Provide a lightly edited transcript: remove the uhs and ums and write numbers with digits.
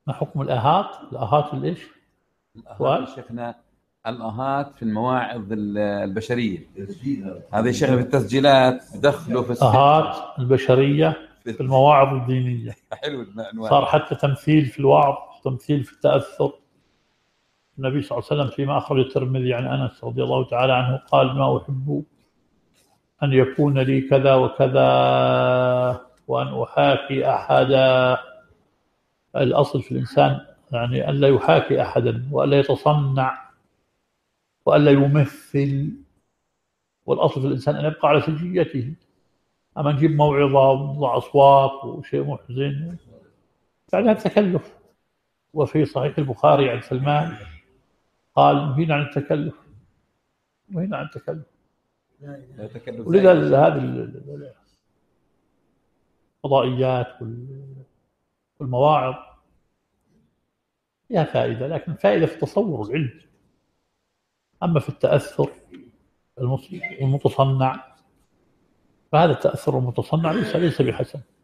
ما حكم الآهات؟ الآهات الإيش؟ الآهات شيخنا، الآهات في المواعظ البشرية. هذا شيخنا في التسجيلات بدخلوا في آهات البشرية في المواعظ الدينية. حلو العنوان. صار حتى تمثيل في الوعظ، تمثيل في التأثر. النبي صلى الله عليه وسلم فيما أخرج الترمذي عن أنس رضي الله تعالى عنه قال: ما أحب أن يكون لي كذا وكذا وأن أحاكي أحدا. الأصل في الإنسان يعني ألا يحاكي أحدا، وألا يتصنع، وألا يمثل. والأصل في الإنسان أن يبقى على سجيته. أما نجيب موعظة ونضع أصوات وشيء محزن بعدها تكلف. وفي صحيح البخاري عن سلمان قال: نهينا عن التكلف، نهينا عن التكلف. ولذا هذه الفضائيات والمواعظ فيها فائدة، لكن فائدة في تصور العلم. أما في التأثر المتصنع فهذا التأثر المتصنع ليس بحسن.